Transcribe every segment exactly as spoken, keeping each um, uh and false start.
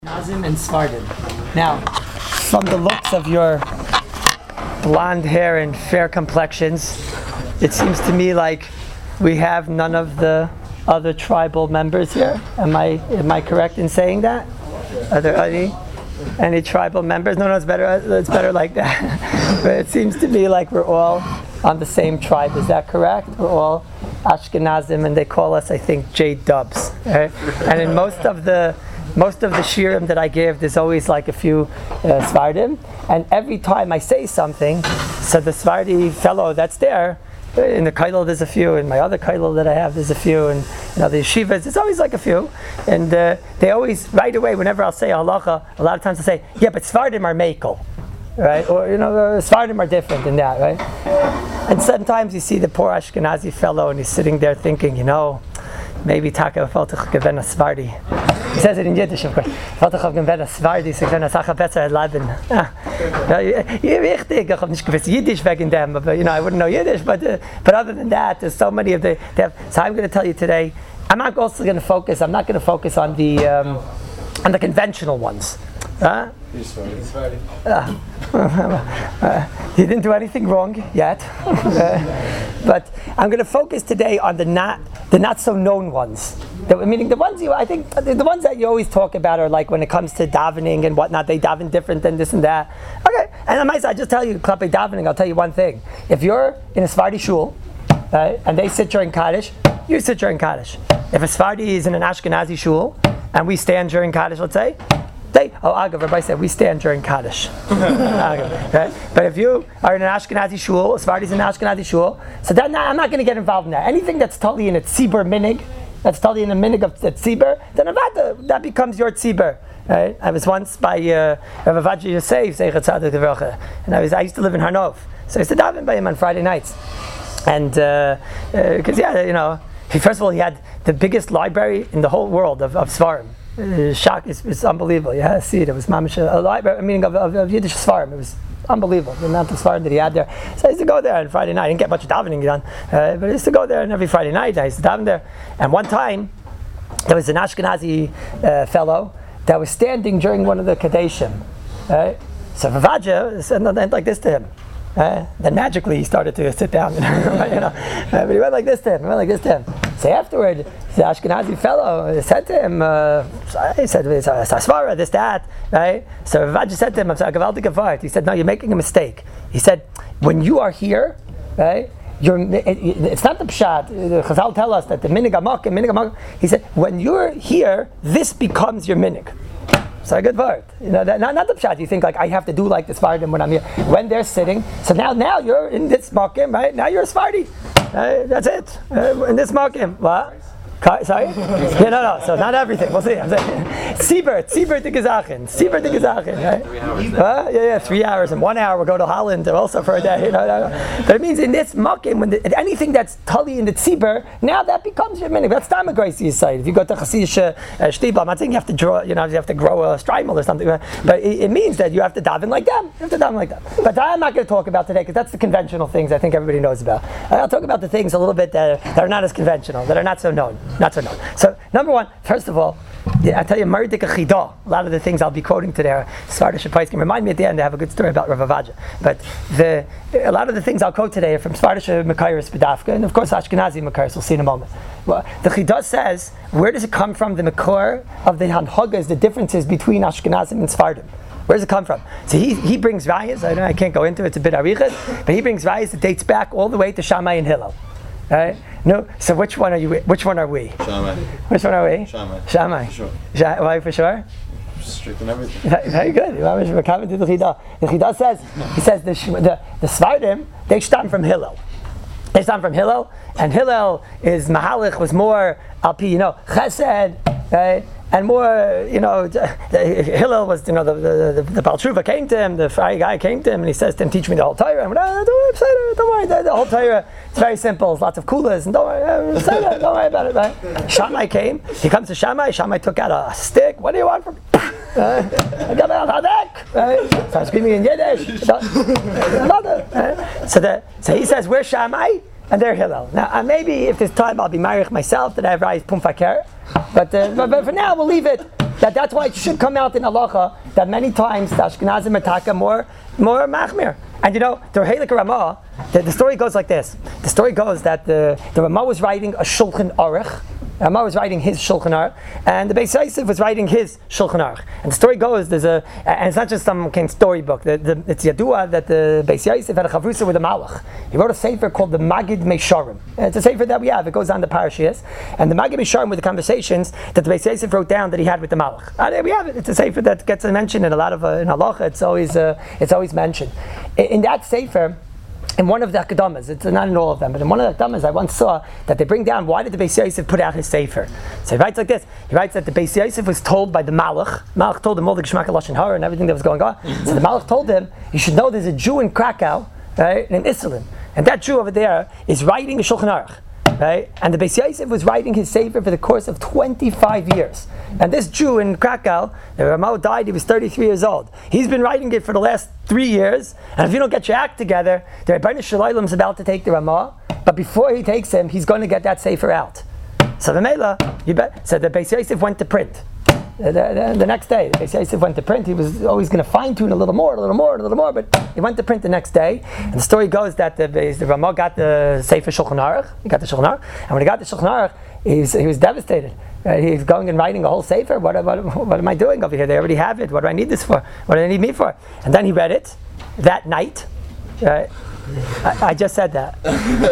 Nazim and Svardim. Now, from the looks of your blonde hair and fair complexions, it seems to me like we have none of the other tribal members here. Am I am I correct in saying that? Are there any any tribal members? No, no, it's better. It's better like that. But it seems to me like we're all on the same tribe. Is that correct? We're all Ashkenazim, and they call us, I think, J Dubs. Right? And in most of the Most of the shirim that I give, there's always like a few uh, Svardim, and every time I say something, so the Svardi fellow that's there, in the kailal there's a few, in my other kailal that I have there's a few, and you know, the yeshivas, it's always like a few, and uh, they always, right away, whenever I'll say halacha, a lot of times I'll say, yeah, but Svardim are mekel, right? Or, you know, uh, Svardim are different than that, right? And sometimes you see the poor Ashkenazi fellow, and he's sitting there thinking, you know, maybe Taka Faltach Gevena Svardi. He says it in Yiddish, of course. Faltach Gevena Svardi, so Gevena Sacha Betzer Laden. You're richtig, ich habe nicht gewusst Yiddish wegen dem, but you know, I wouldn't know Yiddish, but uh, but other than that, there's so many of the, have, so I'm going to tell you today, I'm not also going to focus, I'm not going to focus on the, um, on the conventional ones. Huh? Uh, uh, he didn't do anything wrong yet, uh, but I'm going to focus today on the not the not so known ones. The, meaning the ones you, I think the, the ones that you always talk about are like when it comes to davening and whatnot. They daven different than this and that. Okay, and I might I just tell you, klape davening. I'll tell you one thing: if you're in a Sephardi shul, right, and they sit during Kaddish, you sit during Kaddish. If a Sephardi is in an Ashkenazi shul and we stand during Kaddish, let's say. They, oh, Agav, everybody said we stand during Kaddish. Agav, right? But if you are in an Ashkenazi shul, Sephardi's in an Ashkenazi shul, so that not, I'm not going to get involved in that. Anything that's totally in a tzibur minig, that's totally in the minig of the tzibur, then that, that becomes your tzibur. Right? I was once by uh, Rav Avaji Yosef, Zeichat Tzaddik Livrocha, and I was I used to live in Harnov, so I used to daven by him on Friday nights, and because uh, uh, yeah, you know, he, first of all he had the biggest library in the whole world of, of Svarim. Uh, shock is it's unbelievable. You had to see it. It was mamish a library, meaning of, of, of Yiddish Svarim. It was unbelievable the amount of Svarim that he had there. So I used to go there on Friday night. I didn't get much davening done, uh, but I used to go there, and every Friday night I used to daven there. And one time there was an Ashkenazi uh, fellow that was standing during one of the Kadeshim. Right? So Vavaja said like this to him. Uh, then magically he started to sit down, you know. Uh, but he went like this to him. He went like this to him. So afterward, the Ashkenazi fellow said to him, uh, he said, "Sasvara, this, that, right?" So Ravaja said to him, he said, "No, you're making a mistake." He said, "When you are here, right? You're, it, it's not the pshat. The Chazal tell us that the minig amak and minig amak." He said, "When you're here, this becomes your minig." So a good word. You know, that, not, not the pshat. You think like I have to do like the Svardim when I'm here. When they're sitting, so now now you're in this makim, right? Now you're a Svardi. Uh, that's it. Uh, in this makim. What? Sorry? Yeah, no, no. So not everything. We'll see. I'm saying Sibir, Sibir to Gezachen, Sibir to Gezachen, right? Three hours. Uh, yeah, yeah. Three hours and one hour. We'll go to Holland also for a day. You know, no, no. But it means in this makim, when the, anything that's tali in the Sibir, now that becomes your minig. That's time of grace you say. If you go to Chassidish uh, Shtibel, I'm not saying you have to draw. You know, you have to grow a strimel or something. But it, it means that you have to daven like them. You have to daven like them. But I'm not going to talk about today because that's the conventional things I think everybody knows about. I'll talk about the things a little bit that are, that are not as conventional, that are not so known. Not so known. So, number one, first of all, I tell you, Maridik Achidah, a lot of the things I'll be quoting today are Svardish Paiskim. Remind me at the end, I have a good story about Rav Avaja. But the, a lot of the things I'll quote today are from Svardish Mekayris B'dafka, and of course Ashkenazi Mekayris, we'll see in a moment. Well, the Chidah says, where does it come from, the Mekor of the Hanhagas, the differences between Ashkenazim and Svardim? Where does it come from? So he, he brings rayas, I, I can't go into it, it's a bit arichet, but he brings rayas that dates back all the way to Shammai and Hillel. Right? No. So which one are you? Which one are we? Shammai. Which one are we? Shammai. Shammai. For sure. Sh- why for sure? Strict on everything. Very good. We're coming to the Chidah. The Chidah says he says the the, the Svardim they stem from Hillel. They stem from Hillel, and Hillel is Mahalich was more alpi, you know, Chesed, right? And more, you know, Hillel was, you know, the the, the, the Baal Tshuva came to him, the Fry guy came to him, and he says to him, "Teach me the whole Torah." And went, oh, don't worry, don't worry, the, the whole Torah, it's very simple, it's lots of kulas, and don't worry, don't worry about it, right? Shammai came, he comes to Shammai, Shammai took out a stick, what do you want from me? I got out of that, right? Starts screaming in Yiddish. Another, right? So, the, so he says, we're Shammai, and they're Hillel. Now, uh, maybe if there's time, I'll be married myself, that I have Rayis Pum Faker. But, uh, but but for now we'll leave it. that that's why it should come out in halacha that many times the Ashkenazim are taka more more machmir. And you know, the Heilig Ramah, the, the story goes like this. The story goes that the, the Ramah was writing a Shulchan Aruch. Ramah was writing his Shulchan Aruch, and the Beis Yosef was writing his Shulchan Aruch. And the story goes, there's a, and it's not just some kind of storybook. The, the, it's Yadua that the Beis Yosef had a chavrusa with a Malach. He wrote a sefer called the Magid Meisharim. It's a sefer that we have. It goes on the parashiyas, and the Magid Meisharim were the conversations that the Beis Yosef wrote down that he had with the Malach. And there we have it. It's a sefer that gets mentioned in a lot of uh, in halacha. It's always uh, it's always mentioned. In, in that sefer, in one of the Akadamas, it's not in all of them, but in one of the Akadamas I once saw that they bring down, why did the Beis Yosef put out his Sefer? So he writes like this, he writes that the Beis Yosef was told by the Malach, Malach told him all the Geshmak Lashon Hara and everything that was going on, so the Malach told him, you should know there's a Jew in Krakow, right, in Isilin, and that Jew over there is writing a Shulchan Aruch. Right? And the Beis Yosef was writing his Sefer for the course of twenty-five years. And this Jew in Krakow, the Ramah died, he was thirty-three years old. He's been writing it for the last three years, and if you don't get your act together, the Rebbeinu Shalom is about to take the Ramah, but before he takes him, he's going to get that Sefer out. So the Mela, you bet. So the Beis Yosef went to print. The, the, the next day, the Beis Yosef went to print. He was always going to fine tune a little more, a little more, a little more, but he went to print the next day. And the story goes that the, the Ramah got the Sefer Shulchan Aruch. He got the Shulchan Aruch, and when he got the Shulchan Aruch, he was, he was devastated. Right? He was going and writing a whole Sefer. What, what, what am I doing over here? They already have it. What do I need this for? What do they need me for? And then he read it that night. Right? I, I just said that.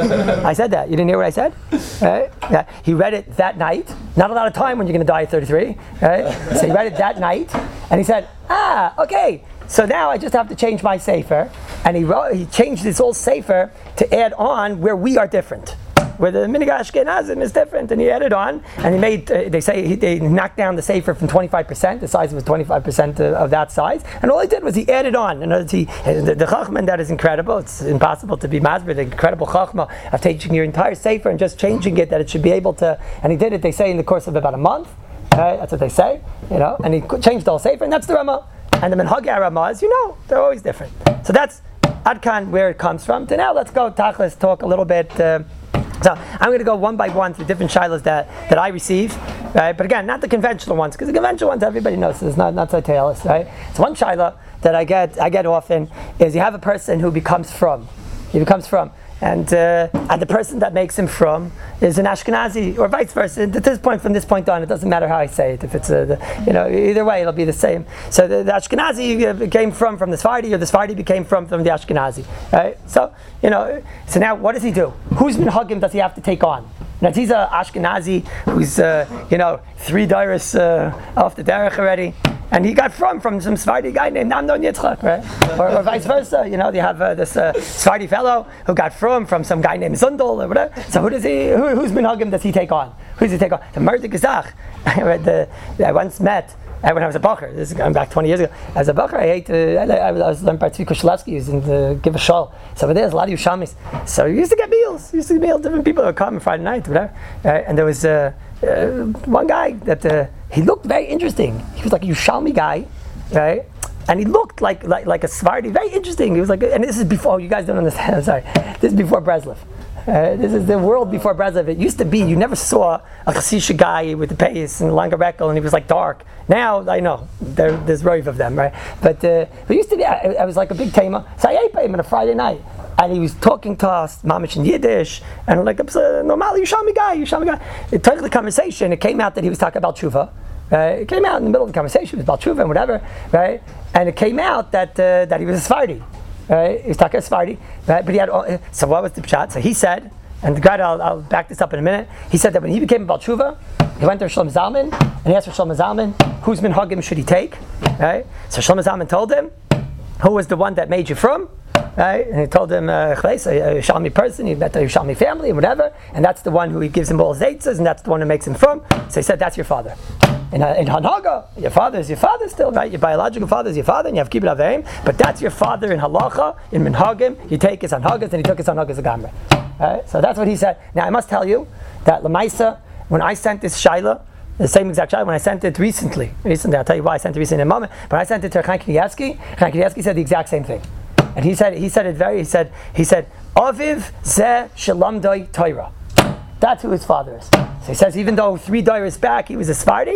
I said that. You didn't hear what I said? Right? Yeah. He read it that night. Not a lot of time when you're going to die at thirty-three. Right? So he read it that night, and he said, ah, okay. So now I just have to change my Sefer. And he wrote, he changed his whole Sefer to add on where we are different. Where the Minhag Ashkenazim is different, and he added on, and he made. Uh, they say he, they knocked down the Sefer from twenty-five percent. The size was twenty-five percent of that size, and all he did was he added on. In order to, the, the Chachma, that is incredible. It's impossible to be masber. The incredible Chachma of taking your entire Sefer and just changing it that it should be able to. And he did it. They say in the course of about a month. Right? That's what they say, you know. And he changed the whole Sefer, and that's the Ramah. And the Minhagei Ramah, you know, they're always different. So that's Adkan where it comes from. So now let's go Tachlis, talk a little bit. Uh, So I'm going to go one by one through different shilas that, that I receive, right? But again, not the conventional ones, because the conventional ones everybody knows, so it's not not so tailess, right? So one shilah that I get I get often is you have a person who becomes from, he becomes from, and uh, and the person that makes him from is an Ashkenazi, or vice versa. At this point, from this point on, it doesn't matter how I say it. If it's a, the, you know, either way, it'll be the same. So the, the Ashkenazi came from from the Sephardi, or the Sephardi became from from the Ashkenazi, right? So you know, so now what does he do? Whose minhagim does he have to take on? Now he's a Ashkenazi who's uh, you know three dairas uh, off the derech already. And he got from from some Sephardi guy named Amnon Yitzchak, right? Or, or vice versa. You know, you have uh, this uh, Sephardi fellow who got from from some guy named Zundel or whatever. So who does he? Who, whose minhagim does he take on? Who does he take on? The Murder Gazach. I once met uh, when I was a bacher. This is going back twenty years ago. As a bacher, I ate. Uh, I, I was learned by Tzvi Kushlevsky, who's in the give a shul. So there's a lot of Yushamis. So we used to get meals. We used to get meals. Different people would come Friday night, whatever. Uh, and there was uh, uh, one guy that. Uh, He looked very interesting. He was like a Yushalmi guy, right? And he looked like like, like a Sephardi, very interesting. He was like, and this is before, you guys don't understand, I'm sorry. This is before Breslov. Uh, this is the world before Breslov. It used to be, you never saw a Chassisha guy with the payas and longer reckle, and he was like dark. Now, I know, there, there's rove of them, right? But uh, it used to be, I, I was like a big tamer. So I ate by him on a Friday night. And he was talking to us, mamish in Yiddish, and like a normal Yushalmi guy, Yushalmi guy. It took the conversation. It came out that he was talking about tshuva. Right? It came out in the middle of the conversation. It was about tshuva and whatever, right? And it came out that uh, that he was a Sephardi. Right? He was talking Sephardi, right? But he had. Uh, so what was the pshat? So he said, and the guy, I'll, I'll back this up in a minute. He said that when he became about tshuva, he went to Shlomo Zalman and he asked for Shlomo Zalman, whose minhagim should he take? Right? So Shlomo Zalman told him, who was the one that made you from? Right? And he told him, uh, a Yushalmi person, he met a Yushalmi family, whatever, and that's the one who he gives him all his eitzes, and that's the one who makes him from. So he said, that's your father. In, uh, in Hanaga, your father is your father still, right? Your biological father is your father, and you have kibbud aveim, but that's your father in halacha, in minhagim, you take his hanhagas, and he took his hanhagas agamre. Right? So that's what he said. Now I must tell you that Lamaisa, when I sent this shaila, the same exact shot when I sent it recently. Recently, I'll tell you why I sent it recently in a moment. But I sent it to Chaim Kanievsky. Chaim Kanievsky said the exact same thing, and he said he said it very. He said he said Aviv ze shalamdoi Torah. That's who his father is. So he says even though three dairas back he was a Sephardi,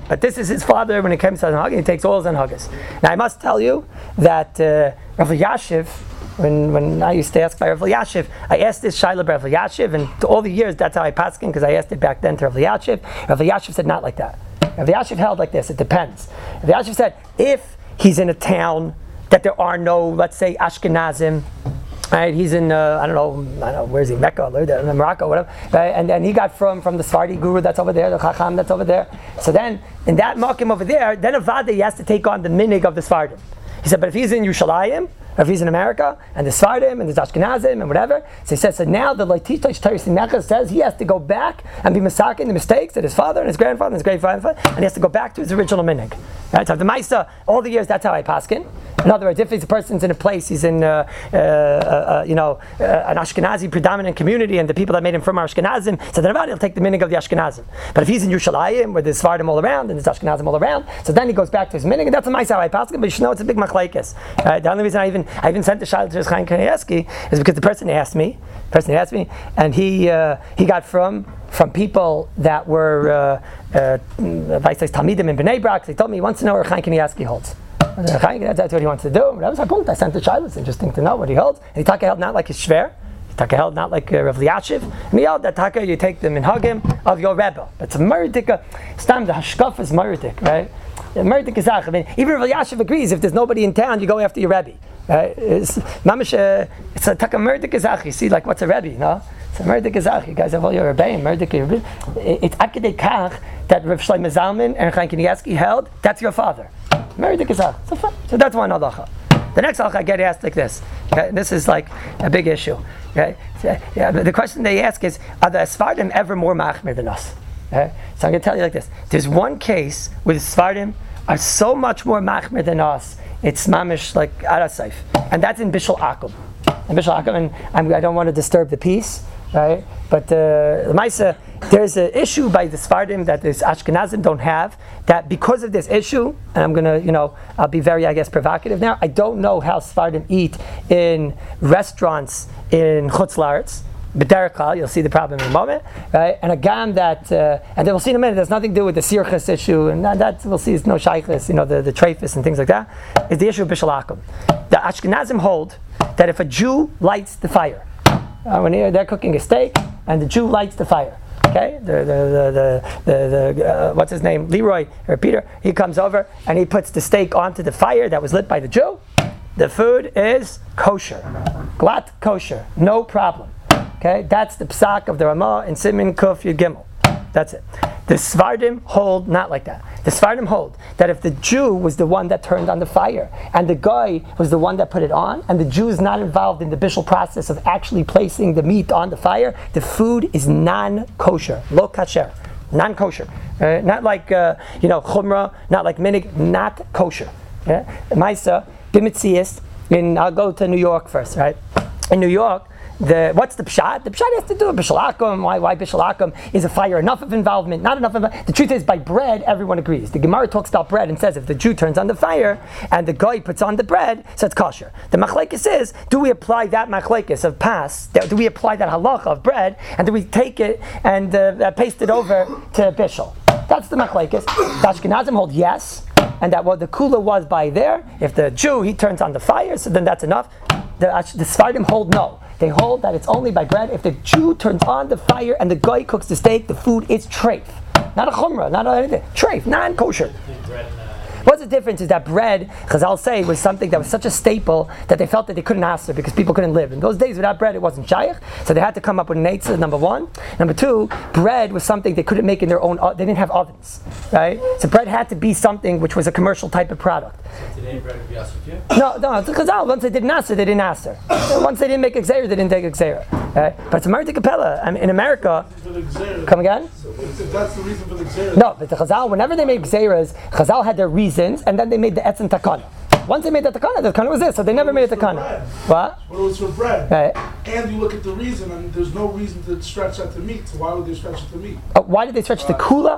But this is his father when it comes to Zanhagas. He takes all Zanhagas. Now I must tell you that uh, Rav Yashiv, when when I used to ask by Rav Yashiv, I asked this Shaila by Rav Yashiv, and to all the years that's how I passed in because I asked it back then to Rav Yashiv. Rav Yashiv said not like that. Rav Yashiv held like this. It depends. Rav Yashiv said if he's in a town that there are no, let's say, Ashkenazim. Right, he's in uh, I don't know, I don't know where's he, Mecca, or Morocco, whatever. Right, and then he got from from the Sephardi guru that's over there, the Chacham that's over there. So then in that Makim over there, then Avada he has to take on the minig of the Sephardim. He said, but if he's in Yerushalayim, or if he's in America, and the Sephardim and the Ashkenazim and whatever, so he says, so now the Leititosh Teres Necha says he has to go back and be masakin the mistakes that his father and his grandfather and his great grandfather, and he has to go back to his original minig. Right, so the Maisa, all the years that's how I paskin. In other words, if a person's in a place, he's in, uh, uh, uh, you know, uh, an Ashkenazi predominant community, and the people that made him from are Ashkenazim, so then about he'll take the minig of the Ashkenazim. But if he's in Yerushalayim, where there's Sephardim all around, and there's Ashkenazim all around, so then he goes back to his minig, and that's a nice how I pass it, but you should know it's a big machlaikis. Uh, the only reason I even I even sent the shayla to Chaim Kanievsky is because the person asked me, the person asked me, and he uh, he got from from people that were uh, uh, Talmidim in Bnei Brak. They told me he wants to know where Chaim Kanievsky holds. That's what he wants to do. I sent the child. It's interesting to know what he holds. And he Taka held not like his shver. He Taka held not like uh, Rav Yashiv. And he held that Taka you take the minhagim of your Rebbe. It's a meridik. Stam the hashkaf is meridik, right? Meridik is I mean, even Rav Yashiv agrees. If there's nobody in town, you go after your Rebbe. Right? It's mamish. Uh, it's a Taka meridik izach. You see, like what's a Rebbe? No. It's a meridik izach. You guys have all your Rebbeim. Meridik. It's akidei kach that Rav Shlomo Zalman and Chaim Kanievsky held. That's your father. So, so that's one halacha. The next halacha I get asked like this. Okay? This is like a big issue. Okay? So, yeah, the question they ask is, are the Sephardim ever more machmir than us? Okay? So I'm going to tell you like this. There's one case where the Sephardim are so much more machmir than us, it's mamish like arasayf. And that's in Bishul Akum. In Bishul Akum, and I'm, I don't want to disturb the peace, right? But uh, the Maisa, there's an issue by the Sephardim that the Ashkenazim don't have, that because of this issue, and I'm going to, you know, I'll be very, I guess, provocative now, I don't know how Sephardim eat in restaurants in Chutz La'aretz, but Derek Klal, you'll see the problem in a moment, right? And a gam that, uh, and then we'll see in a minute, there's nothing to do with the Sirchus issue, and that, that we'll see, it's no Shaykhis, you know, the, the Trefus and things like that, is the issue of Bishul Akum. The Ashkenazim hold that if a Jew lights the fire, uh, when they're cooking a steak, and the Jew lights the fire, okay, the the the the, the, the uh, what's his name, Leroy or Peter, he comes over and he puts the steak onto the fire that was lit by the Jew. The food is kosher, glatt kosher, no problem. Okay, that's the psak of the Ramah in Simin Kuf Yud Gimel. That's it. The Sephardim hold not like that. The Sephardim hold that if the Jew was the one that turned on the fire, and the guy was the one that put it on, and the Jew is not involved in the bishul process of actually placing the meat on the fire, the food is non-kosher, lo kasher, non-kosher. Uh, not like uh, you know chumrah, not like minig, not kosher. Yeah? Maisa b'mitzias. In I'll go to New York first, right? In New York. The, what's the pshat? The pshat has to do with Bishul Akum. Why, why Bishul Akum? Is a fire enough of involvement? Not enough of. The truth is, by bread, everyone agrees. The Gemara talks about bread and says if the Jew turns on the fire and the guy puts on the bread, so it's kosher. The machlekes is, do we apply that machlekes of pas? Do we apply that halacha of bread, and do we take it and uh, paste it over to Bishul? That's the machlekes. The Ashkenazim hold yes, and that what the kula was by there. If the Jew he turns on the fire, so then that's enough. The, the Sephardim hold no. They hold that it's only by bread. If the Jew turns on the fire and the guy cooks the steak, the food is treif. Not a chumrah, not anything. Treif, non-kosher. What's the difference is that bread, Chazal say, was something that was such a staple that they felt that they couldn't ask for because people couldn't live. In those days, without bread, it wasn't shaykh, so they had to come up with an eitzah, number one. Number two, bread was something they couldn't make in their own, they didn't have ovens, right? So bread had to be something which was a commercial type of product. Today, bread would be asr. No, no, it's Chazal. Once they didn't answer, they didn't answer. Once they didn't make exer, they didn't take exer. Right? But it's a Marti Capella. I mean, in America, come again? So that's the reason for the exer. No, but the Chazal, whenever they made exeras, Chazal had their reasons, and then they made the etzem takana. Once they made the takana, the takana was this, so they never made a takana. What? But it was for bread. Right. And you look at the reason, and there's no reason to stretch out the meat. So why would they stretch out the meat? Uh, why did they stretch uh, the kula?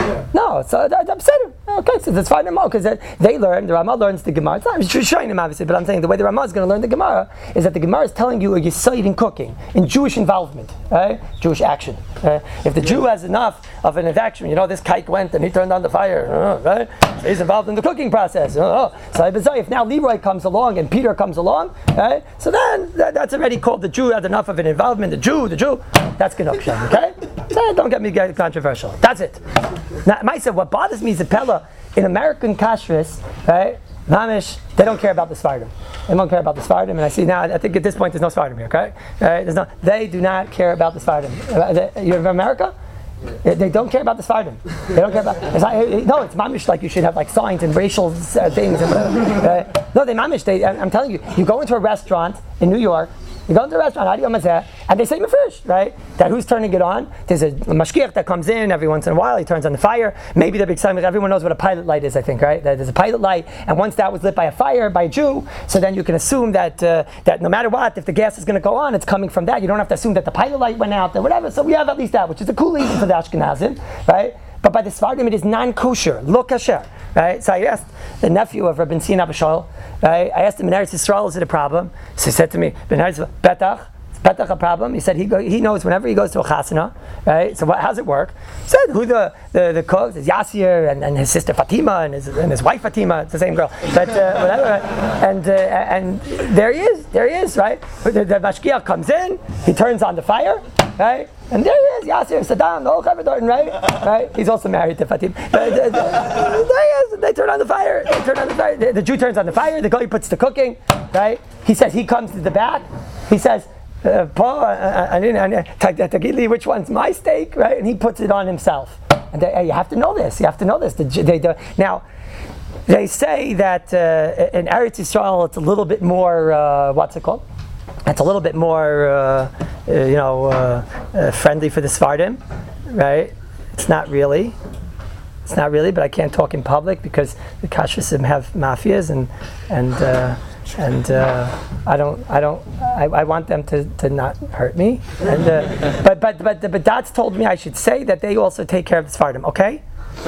Yeah. No, so that, I'm saying, okay, so that's fine, because they learn, the Ramah learns the Gemara. It's not I'm showing them, obviously, but I'm saying the way the Ramah is going to learn the Gemara is that the Gemara is telling you a yesod in cooking, in Jewish involvement, right? Jewish action. Right? If the Jew has enough of an action, you know, this kike went and he turned on the fire, uh, right? So he's involved in the cooking process. Uh, so if now Leroy comes along and Peter comes along, right? So then that, that's already called the Jew has enough of an involvement. The Jew, the Jew, that's Genukshan, okay? So don't get me get controversial. That's it. Now, Maisa, what bothers me is the Pella in American kashrus, right? Mamish, they don't care about the Svardim. They don't care about the Svardim, and I see now. I think at this point there's no Svardim here, okay? Right? There's no. They do not care about the Svardim. You're in America. They don't care about the Svardim. They don't care about. It's like, no, it's mamish like you should have like signs and racial uh, things and whatever. Uh, no, they mamish. They, I'm telling you, you go into a restaurant in New York. You go into a restaurant, and they say mefresh, right? That who's turning it on? There's a mashgiach that comes in every once in a while. He turns on the fire. Maybe they're excited. Everyone knows what a pilot light is, I think, right? There's a pilot light, and once that was lit by a fire by a Jew, so then you can assume that uh, that no matter what, if the gas is going to go on, it's coming from that. You don't have to assume that the pilot light went out or whatever. So we have at least that, which is a cool reason for the Ashkenazim, right? But by the Sfardim, it is non-kosher, lo kasher, right? So I asked the nephew of Rabbi Tzina B'Shol, right? I asked him, in Eretz Yisrael, is it a problem? So he said to me, Ben Eretz Yisrael, betach, it's betach a problem. He said he go, he knows whenever he goes to a chasana, right? So what, how's it work? He said, who the, the, the cooks is Yasir and, and his sister Fatima and his, and his wife Fatima, it's the same girl, but uh, whatever, right? and, uh, and there he is, there he is, right? The, the mashgiach comes in, he turns on the fire, right? And there he is, Yasir, Saddam, the whole Chaver right? Right? He's also married to Fatim. Uh, there he is, they turn on the fire, they turn on the fire. The, the Jew turns on the fire, the guy puts the cooking, right? He says, he comes to the back, he says, uh, Paul, I didn't, Tagili, which one's my steak, right? And he puts it on himself. And they, you have to know this, you have to know this. The, they, the, now, they say that uh, in Eretz Yisrael, it's a little bit more, uh, what's it called? It's a little bit more, uh, uh, you know, uh, uh, friendly for the Sfardim, right? It's not really. It's not really, but I can't talk in public because the Kashrussim have mafias, and and uh, and uh, I don't, I don't, I, I want them to, to not hurt me. And uh, but but but the Badats told me I should say that they also take care of the Sfardim, okay?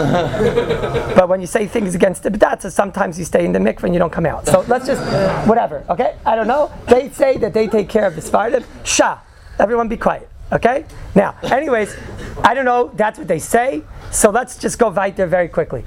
But when you say things against the B'datza, sometimes you stay in the mikveh and you don't come out. So let's just, whatever, okay? I don't know. They say that they take care of the Sfardim. Shah. Everyone be quiet, okay? Now, anyways, I don't know. That's what they say. So let's just go weiter very quickly.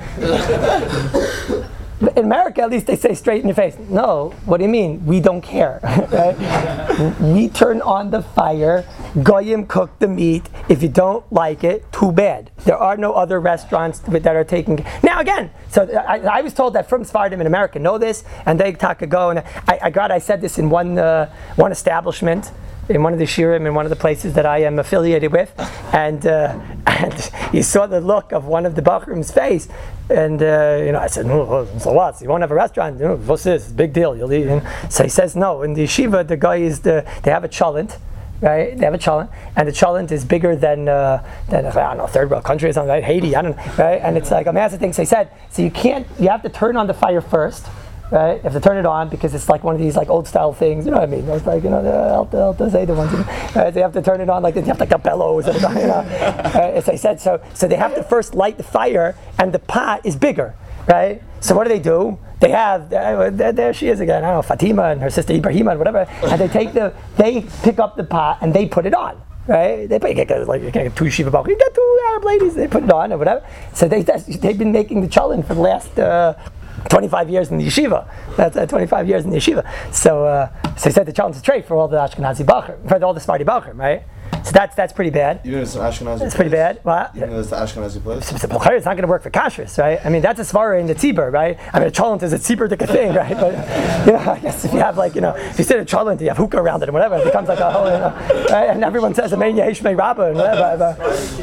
In America, at least they say straight in your face, no, what do you mean? We don't care. Right? We turn on the fire, Goyim cook the meat. If you don't like it, too bad. There are no other restaurants that are taking. Now again, so I, I was told that from Sfardim in America know this, and they talk a go. And I, I got, I said this in one uh, one establishment, in one of the shirim, in one of the places that I am affiliated with, and uh, and you saw the look of one of the bachrum's face, and uh, you know, I said, oh, so what? You won't have a restaurant? You know, what's this? Big deal. You'll eat. And so he says, no. In the yeshiva, the guy is the. They have a cholent, right? They have a cholent, and the cholent is bigger than uh, than I don't know, third world country or something, right? Haiti, I don't know, right? And it's like a massive thing. So he said, so you can't. You have to turn on the fire first. Right? You have to turn it on because it's like one of these like old style things, you know what I mean? It's like, you know, the Alta, Alta Zeta ones. Right? So you have to turn it on like you have like the bellows, and, you know. Right? As I said, so so they have to first light the fire, and the pot is bigger, right? So what do they do? They have uh, there, there she is again. I don't know, Fatima and her sister Ibrahima and whatever, and they take the they pick up the pot and they put it on. Right? They put, you get like you get two yeshiva bach, you get two Arab ladies, they put it on or whatever. So they they've been making the cholent for the last. Uh, twenty-five years in the yeshiva. That's uh, twenty-five years in the yeshiva. So, uh, so he said the challenge is straight for all the Ashkenazi Bachrim, for all the Sephardi Bachrim, right? So that's that's pretty bad. Even if it's an Ashkenazi That's place? pretty bad. What? Even if it's the Ashkenazi place? It's, it's not going to work for kashrus, right? I mean, that's a svara in the tzibur, right? I mean, a cholent is a tzibur thing, right? But, you know, I guess if you have like, you know, if you sit a cholent, you have hookah around it and whatever, it becomes like a whole, you know, right? And everyone says, Amen Yeheshmei Rabbah and whatever.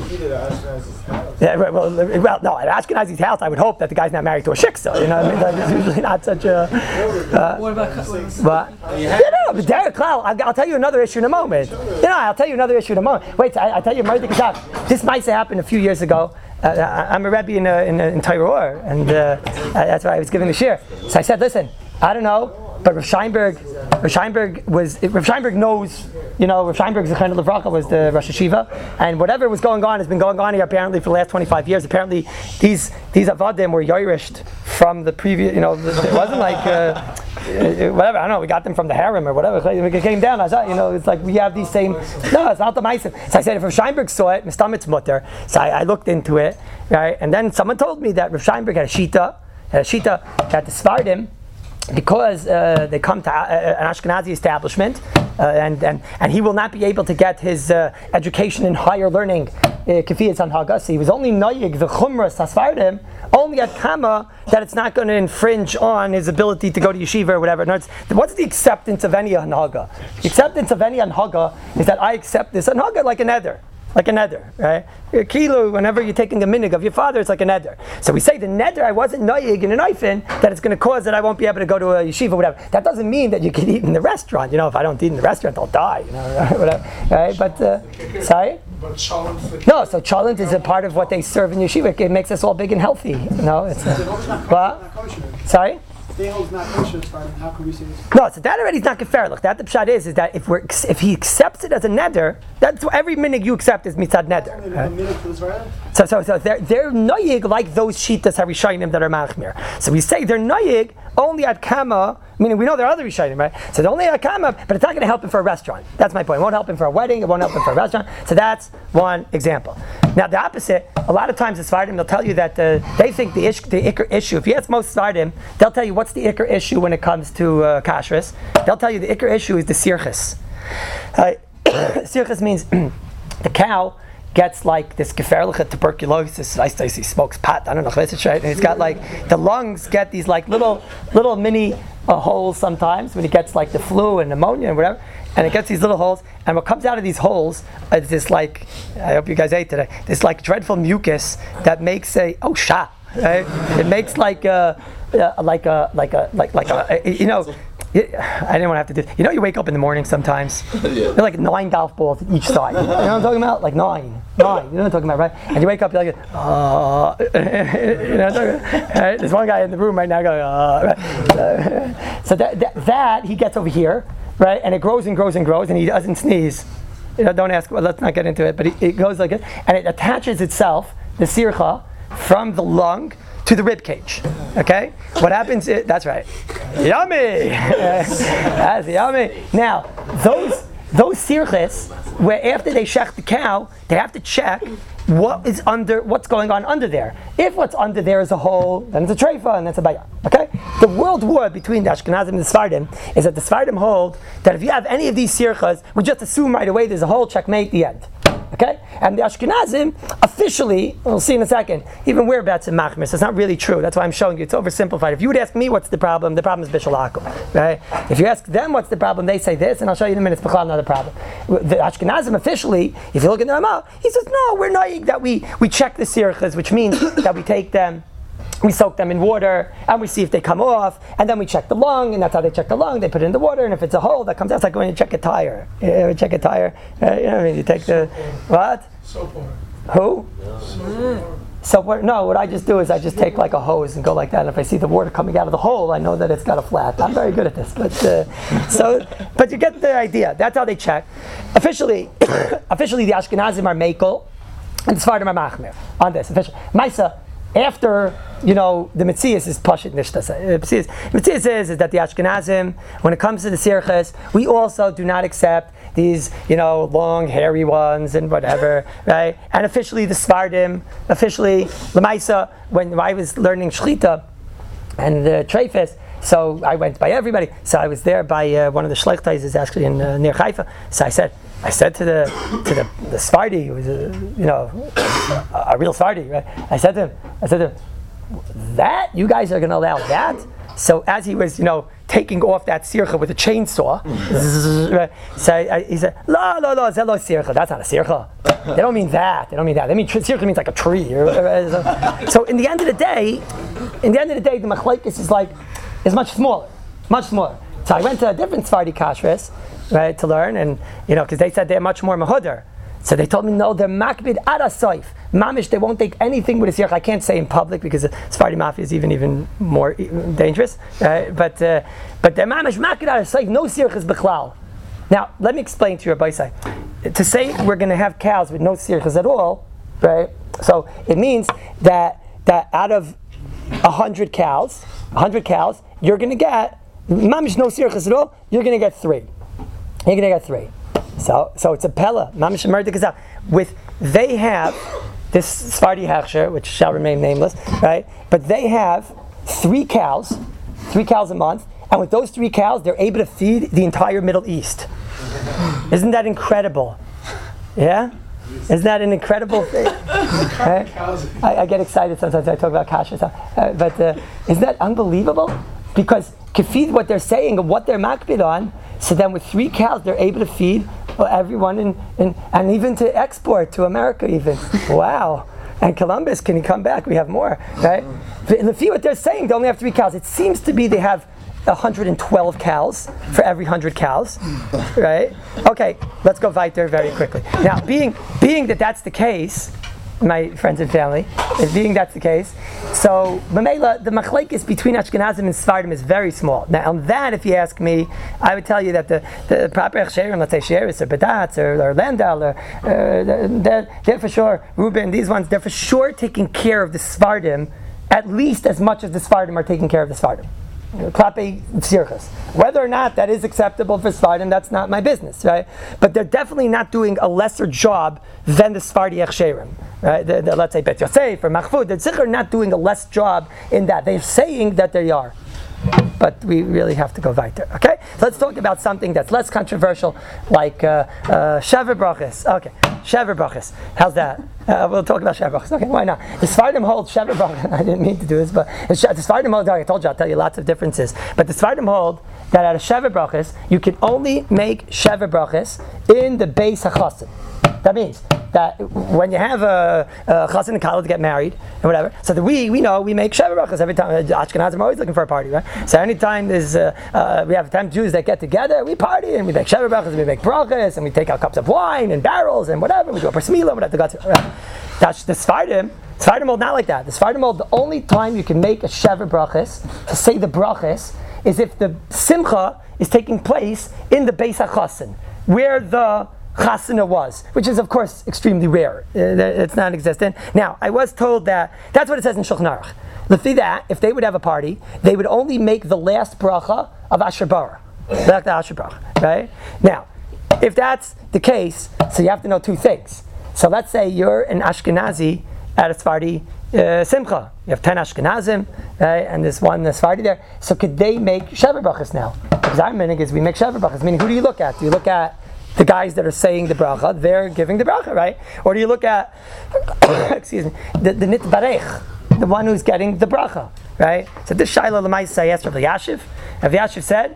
Yeah, right, well, well, no, at Ashkenazi's house, I would hope that the guy's not married to a shiksa, you know what I mean? That's usually not such a... Uh, What about cutlery? What? Yeah, no, but Derek Clow, I'll, I'll tell you another issue in a moment. You know, I'll tell you another issue in a moment. Wait, I, I'll tell you, Mardik Kazak, this might have happened a few years ago. Uh, I, I'm a Rebbe in, uh, in, uh, in Tyror, and uh, that's why I was giving the shir. So I said, listen, I don't know, but Rav Scheinberg, Rav Scheinberg was, Rav Scheinberg knows, you know, Rav Scheinberg Zechron Levracha was the Rosh Hashiva, and whatever was going on has been going on here apparently for the last twenty-five years. Apparently, these these Avadim were Yorished from the previous, you know, it wasn't like, uh, whatever, I don't know, we got them from the harem or whatever. It came down, I thought, you know, it's like we have these same, no, it's not the Meisim. So I said, if Rav Scheinberg saw it, Mistamitz Mutter, so I, I looked into it, right, and then someone told me that Rav Scheinberg had a Shita, had a Shita that the Sfardim, because uh, they come to uh, an Ashkenazi establishment, uh, and, and and he will not be able to get his uh, education in higher learning, Kefiyas on Hagas. He was only noyig the Chumras Hasfardim, only at Kama that it's not going to infringe on his ability to go to yeshiva or whatever. No, what's the acceptance of any anhaga? The acceptance of any anhaga is that I accept this anhaga like an eder. Like a neder, right? Kilu, whenever you're taking a minig of your father, it's like a neder. So we say the neder, I wasn't noyig in an oifen, that it's going to cause that I won't be able to go to a yeshiva or whatever. That doesn't mean that you can eat in the restaurant. You know, if I don't eat in the restaurant, I'll die. You know, right? Whatever. Right? But uh, sorry. But cholent. No, so cholent is a part of what they serve in yeshiva. It makes us all big and healthy. No, it's uh, what? Sorry. Deho's not kosher, how can we say this? No, so that already is not geferlich. That the pshat is, is that if we're if he accepts it as a neder, that's every minig you accept is mitzad neder. Right? So so so they're they're noyig like those shitas harishayim that are machmir. So we say they're noyig only at kama. Meaning we know there are other rishayim, right? So they're only at kama, but it's not going to help him for a restaurant. That's my point. It won't help him for a wedding. It won't help him for a restaurant. So that's one example. Now the opposite. A lot of times the Svardim they'll tell you that uh, they think the ish, the ikr issue. If you ask most Svardim, they'll tell you what's the ikr issue when it comes to uh, kashrus. They'll tell you the ikr issue is the sirchus. Uh, sirchus means the cow gets like this geferliche tuberculosis. I say he smokes pot. I don't know if it's right. And he's got like the lungs get these like little little mini uh, holes sometimes when he gets like the flu and pneumonia and whatever. And it gets these little holes, and what comes out of these holes is this like, I hope you guys ate today, this like dreadful mucus that makes a, oh sha, right? It makes like a, uh, like a, like a, like, like a, you know, I didn't want to have to do, you know you wake up in the morning sometimes, yeah. They're like nine golf balls each side, you know what I'm talking about? Like nine, nine, you know what I'm talking about, right? And you wake up, you're like, oh, you know what I'm talking about? Right? There's one guy in the room right now going, oh, right? So that, that, that he gets over here, right, and it grows and grows and grows, and he doesn't sneeze. You know, don't ask. Well, let's not get into it. But it, it goes like it, and it attaches itself, the sircha, from the lung to the rib cage. Okay, what happens? Is, that's right. Yummy. That's yummy. Now, those those sirches, where after they shech the cow, they have to check what is under, what's going on under there. If what's under there is a hole, then it's a treifa, and that's a bayah. Okay? The world war between the Ashkenazim and the Sfardim is that the Sfardim hold that if you have any of these sirchas, we just assume right away there's a hole, checkmate, the end. Okay? And the Ashkenazim, officially, we'll see in a second, even we're bets in machmis. It's not really true. That's why I'm showing you. It's oversimplified. If you would ask me what's the problem, the problem is bishul akum. Right? If you ask them what's the problem, they say this, and I'll show you in a minute. It's another problem. The Ashkenazim officially, if you look at the Ramah, he says, no, we're not that we, we check the sirchas, which means that we take them, we soak them in water, and we see if they come off, and then we check the lung, and that's how they check the lung. They put it in the water, and if it's a hole that comes out, it's like when you check a tire. You ever check a tire? Uh, you know what I mean? You take the, what? Soap water. Who? Mm. So what, no, what I just do is I just take like a hose and go like that, and if I see the water coming out of the hole, I know that it's got a flat. I'm very good at this, but uh, so, but you get the idea. That's how they check. Officially, officially the Ashkenazim are mekel, and the Sfardim are machmir on this. Officially, Maisa, after, you know, the Metzias is Pashit Nishtas. The Metzias is, is that the Ashkenazim, when it comes to the Sirchas, we also do not accept these, you know, long, hairy ones and whatever, right? And officially the Sfardim, officially, Lamaisa, when I was learning Shlita and the Treifes, so I went by everybody. So I was there by uh, one of the Shlechtais, is actually in uh, near Haifa. So I said, I said to the to the, the Sfardi, who was a, you know, a, a real Sfardi, right? I said to him, I said to him, that you guys are going to allow that? So as he was, you know, taking off that sircha with a chainsaw, right? So I, I, he said, "La la la, zelo sircha. That's not a sircha. They don't mean that. They don't mean that. They mean tr- sircha means like a tree." Or, or, so in the end of the day, in the end of the day, the machlekes is like is much smaller, much smaller. So I went to a different Sfardi kashrus, right, to learn, and you know, because they said they're much more mahudar. So they told me, no, they're makbid ad asoif. Mamish, they won't take anything with a sirch. I can't say in public because the Sephardi mafia is even even more dangerous. Uh, but uh, but they're mamish makbid ad asoif. No sirch is bechlal. Now let me explain to you, Rabbi Isai. To say we're going to have cows with no sirchas at all, right? So it means that that out of a hundred cows, a hundred cows, you're going to get mamish no sirchas at all. You're going to get three. You're going to get three. So, so it's a pella. Mamish merdikazah. With they have this Sephardi hechsher, which shall remain nameless, right? But they have three cows, three cows a month, and with those three cows, they're able to feed the entire Middle East. Isn't that incredible? Yeah, isn't that an incredible thing? Right? I, I get excited sometimes when I talk about kashrus, uh, but uh, isn't that unbelievable? Because to feed what they're saying and what they're makbid on. So then with three cows, they're able to feed everyone in, in, and even to export to America even. Wow. And Columbus, can he come back? We have more, right? In the feed what they're saying, they only have three cows. It seems to be they have one hundred twelve cows for every one hundred cows, right? Okay, let's go weiter very quickly. Now, being, being that that's the case, my friends and family, and being that's the case, so Mamela, the machlekes between Ashkenazim and Sephardim is very small. Now on that, if you ask me, I would tell you that the, the proper Echsherim, let's say Sheris or Bedatz or, or Landal, or, uh, they're, they're for sure, Reuben, these ones, they're for sure taking care of the Sephardim at least as much as the Sephardim are taking care of the Sephardim. Klape sirchas. Whether or not that is acceptable for Sephardim, that's not my business, right? But they're definitely not doing a lesser job than the Sephardi Echsherim, right? The, the, let's say Bet Yosef or Machfud, they're sicher not doing a less job in that. They're saying that they are. But we really have to go weiter, okay? So let's talk about something that's less controversial, like uh, uh, Shever Brachas. Okay, Shever Brachas. How's that? Uh, we'll talk about Shever Brachas. Okay, why not? The Sephardim hold Shever Brachas. I didn't mean to do this, but the Sephardim hold, I told you, I'll tell you lots of differences. But the Sephardim hold that out of Shever Brachas, you can only make Shever Brachas in the Beis HaChassid. That means that when you have a, a chassan and kala to get married and whatever, so that we we know we make Shever Brachas every time. Ashkenazim are always looking for a party, right? So anytime there's uh, uh, we have time Jews that get together, we party and we make Shever Brachas and we make brachas and we take out cups of wine and barrels and whatever. We do a persmila, whatever. Right? That's the Sephardim. Sephardim hold not like that. The Sephardim hold the only time you can make a Shever Brachas to say the brachas is if the simcha is taking place in the Beis HaChassan, where the chasana was, which is of course extremely rare. Uh, it's non-existent. Now, I was told that that's what it says in Shulchan Aruch. Let's that if they would have a party, they would only make the last bracha of Asher Bara, like the Asher Bara, right? Now, if that's the case, so you have to know two things. So let's say you're an Ashkenazi at a Sephardi uh, Simcha. You have ten Ashkenazim, right? And there's one Sephardi there. So could they make Shever Brachas now? Because our minhag is we make Shever Brachas. Meaning, who do you look at? Do you look at the guys that are saying the bracha? They're giving the bracha, right? Or do you look at, excuse me, the, the nitbarech, the one who's getting the bracha, right? So this Shaila L'maisa I asked Rav Yashiv. Rav Yashiv said,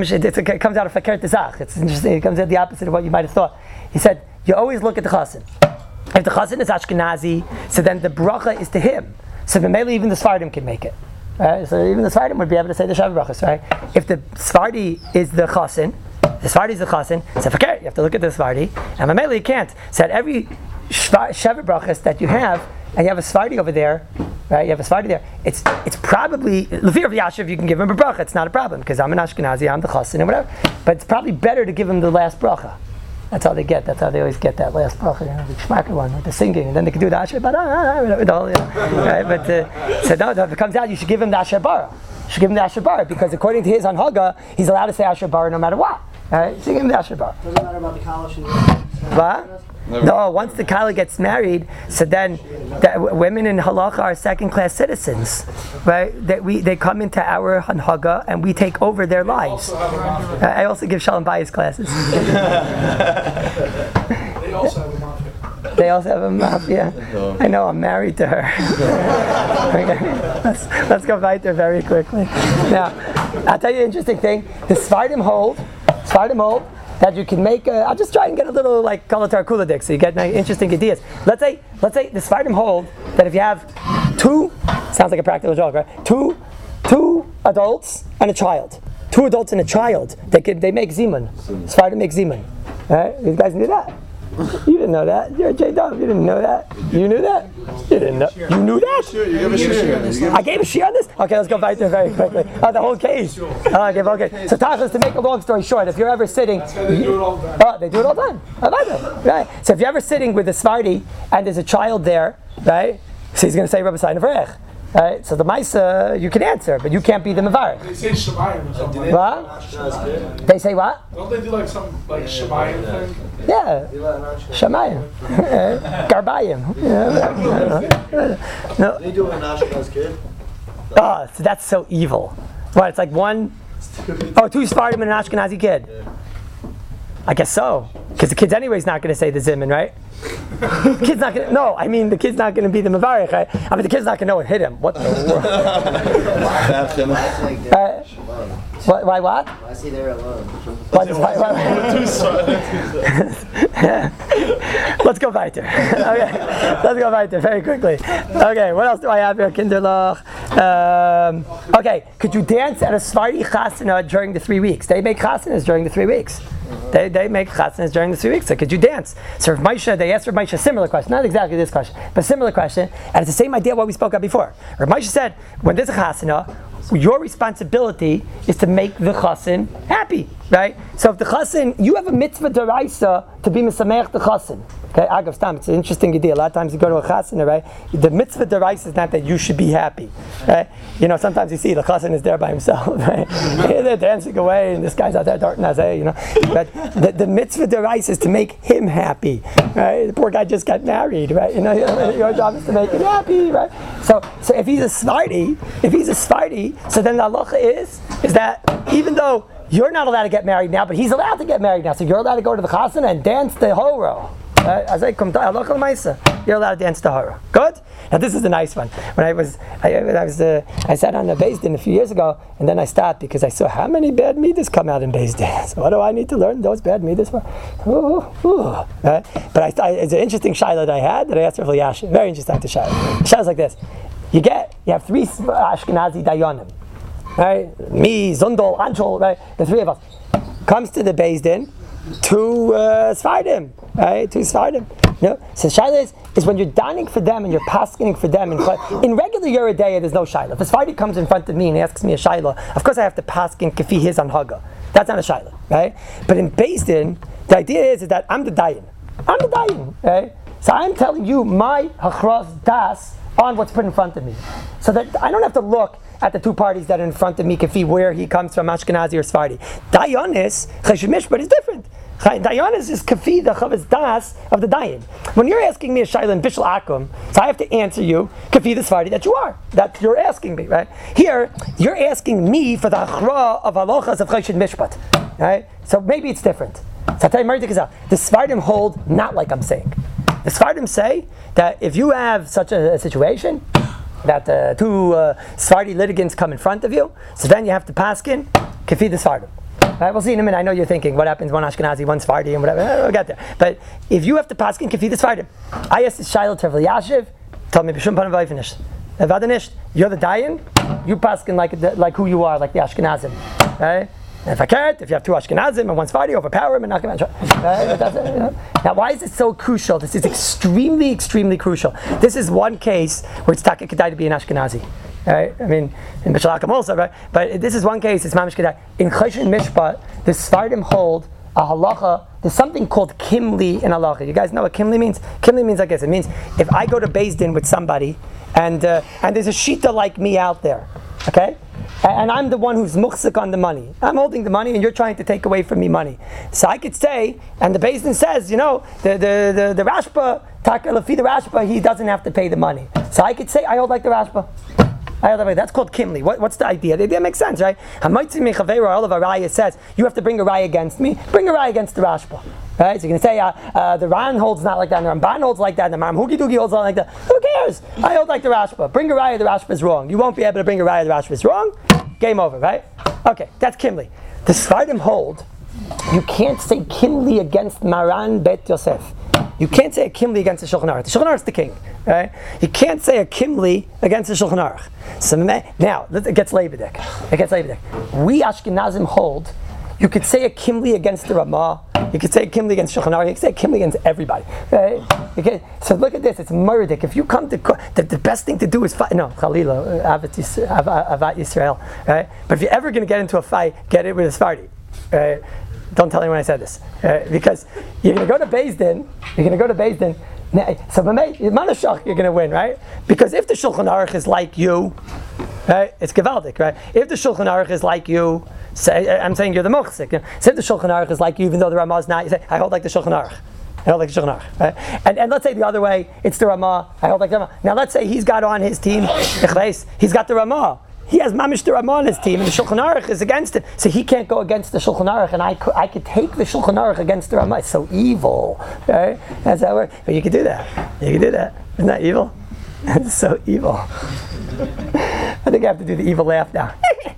it comes out of Fakir Tezach. It's interesting. It comes out the opposite of what you might have thought. He said, you always look at the chassan. If the chassan is Ashkenazi, so then the bracha is to him. So maybe even the Sephardim can make it. Right? So even the Sephardim would be able to say the Shever Brachas, right? If the Sephardi is the chassan, the Sephardi is the chassan, so okay, you have to look at the Sephardi, and Mamela you can't. So at every Shever Brachas that you have, and you have a Sephardi over there, right? You have a Sephardi there. It's it's probably Lefir of Yashiv, you can give him a bracha. It's not a problem because I'm an Ashkenazi, I'm the chassan and whatever. But it's probably better to give him the last bracha. That's how they get. That's how they always get that last bracha, you know, the shmacker one with the singing, and then they can do the Asher Bara, with all, you know, right? But uh, so no, if it comes out, you should give him the Asher Bara. You should give him the Asher Bara because according to his Hanhaga, he's allowed to say Asher Bara no matter what. Right? So give him the Asher Bara. Doesn't matter about the college. What? No, once the kala gets married, so then the, w- women in halacha are second-class citizens, right? That we they come into our hanhaga and we take over their lives. Uh, I also give shalom bayis classes. They also have a mafia. They also have a mafia. I know, I'm married to her. Okay. Let's, let's go right there very quickly. Now, I'll tell you an interesting thing. The Sephardim hold, Sephardim hold, that you can make. A, I'll just try and get a little like kolatar kuladik, so you get my interesting ideas. Let's say, let's say the Sephardim hold that if you have two, sounds like a practical joke, right? Two, two adults and a child. Two adults and a child. They can, they make zimun. Sephardim make zimun. Right? These guys can do that. You didn't know that. You're a J-Dub. You didn't know that. You knew that? You didn't know. You knew that? You give a share. I gave a share on this? Okay, let's go back to it very quickly. Oh, the whole case. Oh, okay, okay. So, Tachlis, to make a long story short, if you're ever sitting... That's why they do it all the time. Oh, they do it all the time. I like that. Right. So, if you're ever sitting with a Svardi and there's a child there, right? So, he's going to say, Rabbi Sayin Avrech. Right? So, the Maisa, you can answer, but you can't be the Mavarech. They say Shemayim or something. What? They say what? Don't they do like some like Shemayim thing? Yeah, Shamayim, Garbayim. No. They do an Ashkenaz kid. Oh, so that's so evil. What? It's like one, oh, two Sephardim and an Ashkenazi kid. I guess so, because the kid's anyways not going to say the Zimun, right? The kid's not going to. No, I mean the kid's not going to be the Mavarech. Right? I mean the kid's not going to know it hit him. What the world? uh, Why, why what? I see they're alone. Why, why, why, why? Let's go weiter. Okay, let's go weiter very quickly. Okay, what else do I have here? Kinderlach. Um, okay, could you dance at a Sephardi chasana during the three weeks? They make chasanas during the three weeks. They they make chasanas during the three weeks. So could you dance? So Rav Moshe, they asked Rav Moshe a similar question, not exactly this question, but a similar question, and it's the same idea what we spoke of before. Rav Moshe said, when there's a chasana, your responsibility is to make the chassan happy, right? So if the chassan, you have a mitzvah deraisa to be misameach the chassan. Okay, Agav Stam, it's an interesting idea. A lot of times you go to a chassan, right? The mitzvah deraisa is not that you should be happy, right? You know, sometimes you see the chassan is there by himself, right? They're dancing away, and this guy's out there darting azay, you know. But the, the mitzvah deraisa is to make him happy, right? The poor guy just got married, right? You know, your job is to make him happy, right? So, so if he's a Svardi, if he's a Svardi, so then the halacha is is that even though you're not allowed to get married now, but he's allowed to get married now, so you're allowed to go to the chasana and dance the horo. As I come to halacha l'maisa, you're allowed to dance the horo. Good. Now this is a nice one. When I was, I, when I was, uh, I sat on the Beis Din a few years ago, and then I stopped because I saw how many bad midas come out in Beis Din. So what do I need to learn those bad midas for? Ooh, ooh. Right? But I, I, it's an interesting shaila that I had that I asked Rav Elyashiv. Very interesting to shaila. The shaila's like this. You get, you have three Ashkenazi dayanim, right? Me, Zundel, Anshul, right? The three of us. Comes to the Beis Din, two uh, Sfardim, right? Two Sfardim. You know? So shaila is, is when you're dining for them and you're paskening for them. In, in regular Yeridea, there's no shaila. If a Sfardi comes in front of me and asks me a shaila, of course I have to pasken kafi his on haga. That's not a shaila, right? But in Beis Din, the idea is, is that I'm the dayan. I'm the dayan, right? So I'm telling you my hachras das on what's put in front of me. So that I don't have to look at the two parties that are in front of me, kafi, where he comes from, Ashkenazi or Sephardi. Dayanis, Chesed Mishpat is different. Dayanis is kafi, the chavas das of the dayan. When you're asking me a shayla in Bishul Akum, so I have to answer you, kafi the Sephardi that you are, that you're asking me, right? Here, you're asking me for the achra of halachas of Chesed Mishpat, right? So maybe it's different. So I'll tell you, the Sephardim hold not like I'm saying. The Sephardim say that if you have such a, a situation, that uh, two uh, Sephardi litigants come in front of you, so then you have to paskin kafi the Sephardim. Right, we'll see in a minute. I know you're thinking, what happens one Ashkenazi, one Sephardi, and whatever. We'll get there. But if you have to paskin kafi the Sephardim, I asked this shaila to Rav Elyashiv, told me b'shum panim v'ayif nisht. Vadanisht, you're the dayan, you paskin like like who you are, like the Ashkenazim, right? And if I can't, if you have two Ashkenazim and one Sephardi, overpower him and knock him out. Right? That's it, you know? Now, why is it so crucial? This is extremely, extremely crucial. This is one case where it's taka kedai to be an Ashkenazi. Right? I mean, in Bishul Akum also, right? But this is one case, it's mamish kedai. In Chesed Mishpat, the Sephardim hold a halacha. There's something called kimli in halacha. You guys know what kimli means? Kimli means like this. It means if I go to Beis Din with somebody, and uh, and there's a shita like me out there, okay? And I'm the one who's muchzik on the money. I'm holding the money and you're trying to take away from me money. So I could say, and the Beis Din says, you know, the the the, the Rashba, Lafi the Rashba, he doesn't have to pay the money. So I could say, I hold like the Rashba. I hold like that's called kimli. What, what's the idea? The idea makes sense, right? Hamaitzi mechaveira, all of a raya says, you have to bring a raya against me, bring a raya against the Rashba. Right? So you can say, uh, uh, the Ran holds not like that, and the Ramban holds like that, and the Maram Hugi Dugi holds not like that. Who cares? I hold like the Rashba. Bring a raya, the Rashba is wrong. You won't be able to bring a raya, the Rashba is wrong. Game over, right? Okay, that's kimli. The Sephardim hold, you can't say kimli against Maran Bet Yosef. You can't say a kimli against the Shulchan Aruch. The Shulchan Aruch is the king, right? You can't say a kimli against the Shulchan Aruch. So now, it gets leibedik. It gets leibedik. We Ashkenazim hold, you could say a kimli against the Ramah, You could say Kimli against Shulchan Aruch. You could say Kimli against everybody. Right? You can, so look at this. It's murdik. If you come to the, the best thing to do is fight. No, Chalila, Avat Yis- Av- Avat Yisrael. Right? But if you're ever going to get into a fight, get it with a Sephardi. Right? Don't tell anyone I said this. Right? Because you're going to go to Beis Din. You're going to go to Beis Din. So Manashach, you're going to win, right? Because if the Shulchan Aruch is like you, right, it's Gevaldik, right? If the Shulchan Aruch is like you, say, I'm saying you're the Muchzik. You know? So if the Shulchan Aruch is like you, even though the Ramah is not, you say, I hold like the Shulchan Aruch. I hold like the Shulchan Aruch. Right? And, and let's say the other way, it's the Ramah, I hold like the Ramah. Now let's say he's got on his team, he's got the Ramah. He has Mamish the Ramah on his team, and the Shulchan Aruch is against him. So he can't go against the Shulchan Aruch, and I could, I could take the Shulchan Aruch against the Ramah. It's so evil, right? That's how it works. But you can do that. You can do that. Isn't that evil? It's so evil. I think I have to do the evil laugh now.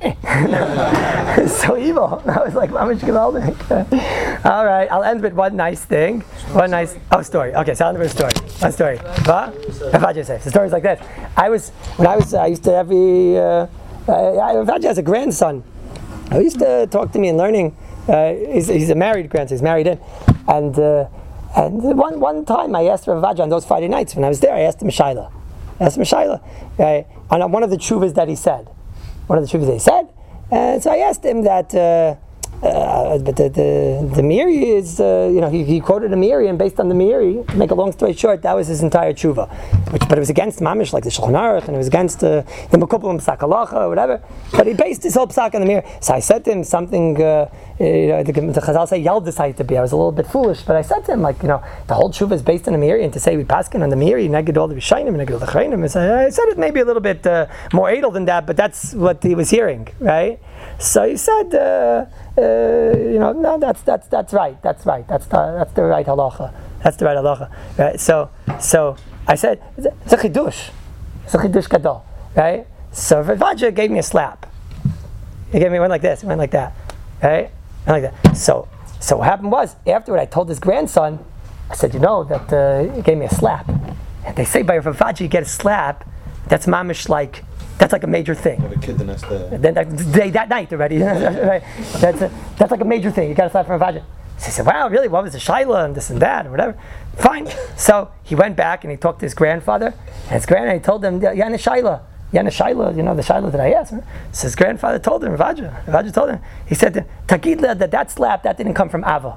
It's so evil. That was like Mamish Gevaldik. All right, I'll end with one nice thing. One nice, oh, story. Okay, so I'll end with a story. One story. What? Avaja says. The story's like this. I was, when I was, I used to every, uh, uh, Avaja has a grandson. He used to talk to me in learning. Uh, he's, he's a married grandson. He's married in. And uh, and one one time I asked Rav Avaja on those Friday nights when I was there, I asked him a shaila. I asked him a shaila. Uh, on one of the tshuvas that he said. One of the tshuvas that he said. And so I asked him that, uh, uh, but the, the, the Meiri is, uh, you know, he, he quoted a Meiri, and based on the Meiri, to make a long story short, that was his entire tshuva. Which, but it was against Mamish, like the Shulchan Aruch, and it was against uh, the Mekubalim Psak Halacha, or whatever. But he based his whole Psak on the Meiri. So I said to him something, uh, you know, the, the Chazal say Yaldis to be. I was a little bit foolish, but I said to him, like, you know, the whole tshuva is based on the Meiri, and to say we paskin on the Meiri, neged all the Rishayim, neged all the Chayim. I said it maybe a little bit uh, more edel than that, but that's what he was hearing, right? So he said, uh, uh, you know, no, that's that's that's right, that's right, that's the that's the right halacha, that's the right halacha, right? So, so I said, it's a chidush, it's a chidush gadol, right? So Vaja gave me a slap. He gave me one like this, one like that, right? One like that. So, so what happened was afterward, I told his grandson, I said, you know, that uh, he gave me a slap, and they say by Vaja you get a slap, that's mamish like. That's like a major thing. The kid the next day. Then that, day, that night already. Right? That's, a, that's like a major thing. You got to slap from a Vaja. So he said, wow, really? What was the shaila and this and that or whatever? Fine. So he went back and he talked to his grandfather. And his grandfather he told him, Yana shaila. Yana shaila, you know, the shaila that I asked. Right? So his grandfather told him, Vaja. Vaja told him, he said to him, Takidla, that that slap, that didn't come from Ava.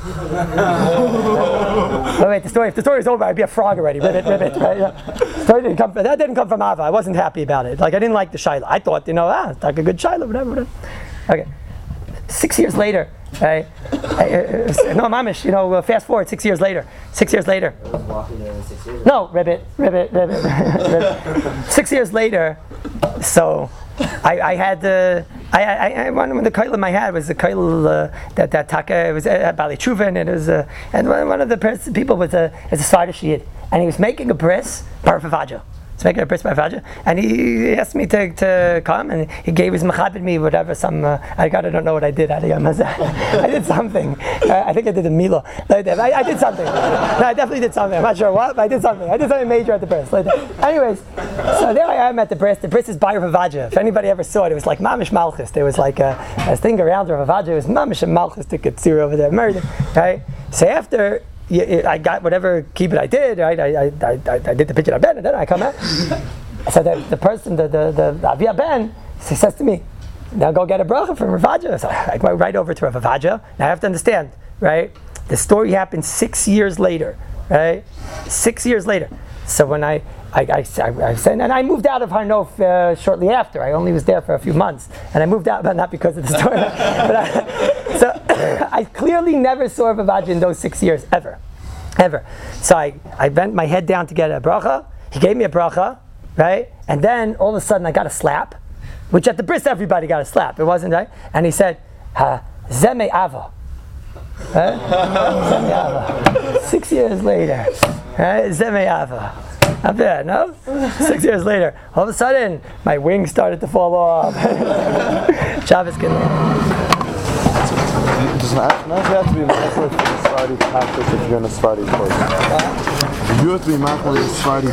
Oh, wait, the story, if the story is over, I'd be a frog already. Ribbit, ribbit. Right? Yeah. Story didn't come from, that didn't come from Ava. I wasn't happy about it. Like, I didn't like the shaila. I thought, you know, ah, it's like a good shaila, whatever, whatever. Okay. Six years later, right? No, mamish, you know, fast forward six years later. Six years later. No, ribbit, ribbit, ribbit, ribbit. Six years later, so I, I had the, I, I, I one of the kailim I had was the kail uh, that that taka, it was at Bali Tshuva, and it was, uh, and one, one of the pers- people was a, is a Svardish Yid, and he was making a bris, Parfavaja. He's making a bris by Vaja, and he asked me to, to come, and he gave his mechabed me whatever some uh, I got I don't know what I did I did something uh, I think I did a mila like I, I did something no I definitely did something I'm not sure what but I did something I did something major at the bris like anyways so there I am at the bris the bris is by Rav Vaja. If anybody ever saw it, it was like mamish malchus. There was like a, a thing around Rav Vaja. It was mamish and malchus to get through over there murder, right? So after I got whatever kibbut I did, right? I, I, I, I did the pidyon ben, and then I come out. So the, the person, the the, the, the Avia Ben, he says to me, now go get a bracha from Rav Vaja. So I go right over to Rav Vaja. Now I have to understand, right? The story happened six years later, right? Six years later. So when I, I, I, I, I said, and I moved out of Har Nof uh, shortly after. I only was there for a few months, and I moved out, but not because of the story. but I, so I clearly never saw Rav Vaja in those six years, ever, ever. So I, I bent my head down to get a bracha. He gave me a bracha, right? And then all of a sudden I got a slap, which at the bris everybody got a slap. It wasn't right. And he said, "Ha zeme ava." Right? Zeme ava. Six years later, right? Zeme ava. Not bad, no? Six years later, all of a sudden, my wings started to fall off. Shabbos can. Does it have to be machmer for the Sephardi practice if you're in a Sephardi course? You have to be machmer for the Sephardi